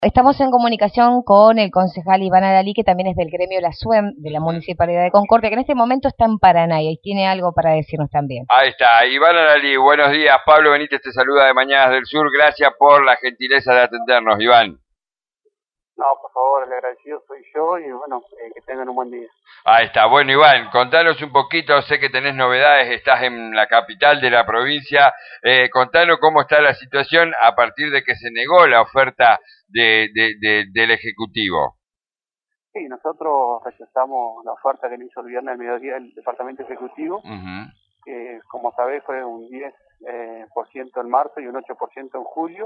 Estamos en comunicación con el concejal Iván Alalí, que también es del gremio La SUEM, de la Municipalidad de Concordia, que en este momento está en Paraná y tiene algo para decirnos también. Ahí está, Iván Alalí, buenos días. Pablo Benítez te saluda de Mañanas del Sur. Gracias por la gentileza de atendernos, Iván. No, por favor, el agradecido soy yo y bueno, que tengan un buen día. Ahí está, bueno Iván, contanos un poquito, sé que tenés novedades, estás en la capital de la provincia, contanos cómo está la situación a partir de que se negó la oferta del Ejecutivo. Sí, nosotros rechazamos la oferta que le hizo el viernes al mediodía el Departamento Ejecutivo, que como sabés fue un 10% en marzo y un 8% en julio.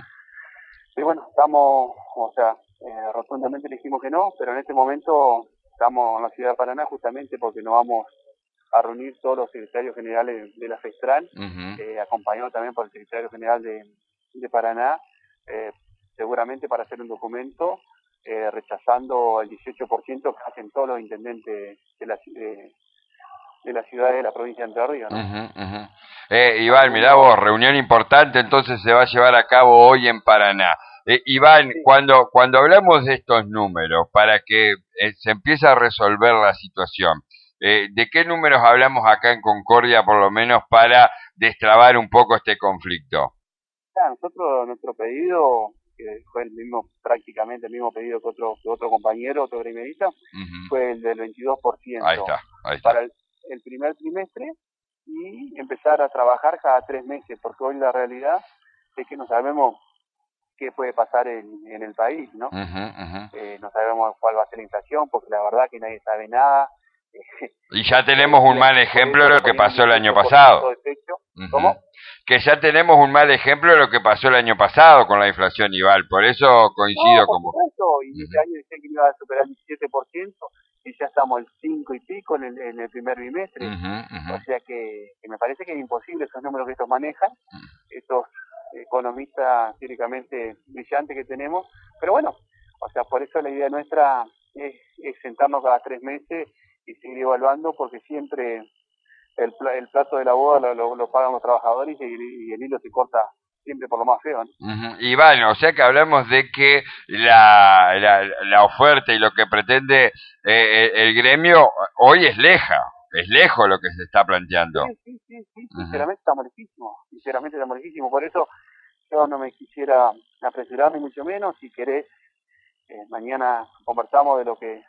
Y bueno, estamos, rotundamente le dijimos que no, pero en este momento estamos en la ciudad de Paraná justamente porque nos vamos a reunir todos los secretarios generales de la FESTRAN, acompañado también por el secretario general de Paraná, seguramente para hacer un documento rechazando el 18% que hacen todos los intendentes de la ciudad de la provincia de Entre Ríos, ¿no? Iván, mirá vos, reunión importante entonces se va a llevar a cabo hoy en Paraná. Iván, sí. Cuando hablamos de estos números, para que se empiece a resolver la situación, ¿de qué números hablamos acá en Concordia, por lo menos, para destrabar un poco este conflicto? Nosotros, nuestro pedido, que fue prácticamente el mismo pedido que otro compañero, otro gremialista, fue el del 22%. Ahí está. Para el primer trimestre y empezar a trabajar cada 3 meses, porque hoy la realidad es que no sabemos qué puede pasar en el país, ¿no? No sabemos cuál va a ser la inflación, porque la verdad que nadie sabe nada. Y ya tenemos un mal ejemplo de lo que pasó el año pasado. ¿Cómo? Que ya tenemos un mal ejemplo de lo que pasó el año pasado con la inflación, Iván, por eso coincido con vos. Y este año decía que iba a superar el 17%, y ya estamos el 5 y pico en el primer bimestre. O sea que me parece que es imposible esos números que estos manejan, estos economistas teóricamente brillantes que tenemos, pero bueno, o sea, por eso la idea nuestra es sentarnos cada 3 meses y seguir evaluando, porque siempre el plato de la boda lo pagan los trabajadores y el hilo se corta siempre por lo más feo, ¿no? Iván, o sea que hablamos de que la oferta y lo que pretende el gremio hoy es lejos lo que se está planteando. Sí, sinceramente estamos lejísimos, por eso yo no me quisiera apresurar ni mucho menos. Si querés, mañana conversamos de lo que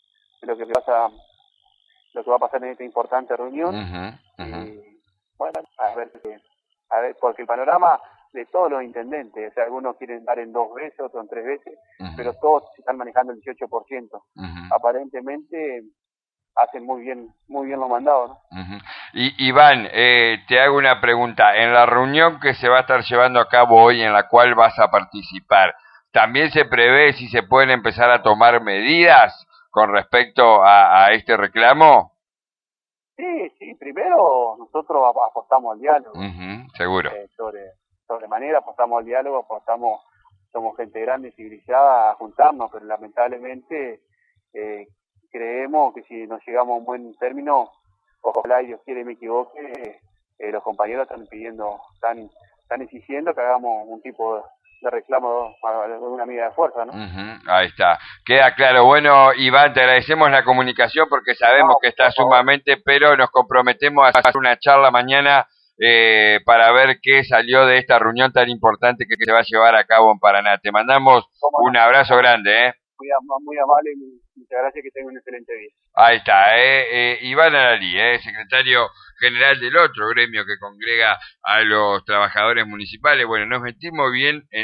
va a pasar en esta importante reunión. Y bueno, a ver, porque el panorama de todos los intendentes, o sea, algunos quieren dar en 2 veces, otros en 3 veces, pero todos están manejando el 18%. Aparentemente hacen muy bien los mandados, ¿no? Y Iván, te hago una pregunta. En la reunión que se va a estar llevando a cabo hoy, en la cual vas a participar, ¿también se prevé si se pueden empezar a tomar medidas con respecto a este reclamo? Sí, primero nosotros apostamos al diálogo. Seguro. Sobremanera apostamos al diálogo, somos gente grande y civilizada a juntarnos, pero lamentablemente creemos que si nos llegamos a un buen término, ojalá y Dios quiere me equivoque, los compañeros están exigiendo que hagamos un tipo de reclamo de una medida de fuerza, ¿no? Ahí está, queda claro. Bueno, Iván, te agradecemos la comunicación porque sabemos que está sumamente, pero nos comprometemos a hacer una charla mañana para ver qué salió de esta reunión tan importante que se va a llevar a cabo en Paraná. Te mandamos un abrazo grande, Muy amable y muchas gracias, que tengan un excelente día. Ahí está, Iván Alalí, secretario general del otro gremio que congrega a los trabajadores municipales. Bueno, nos metimos bien en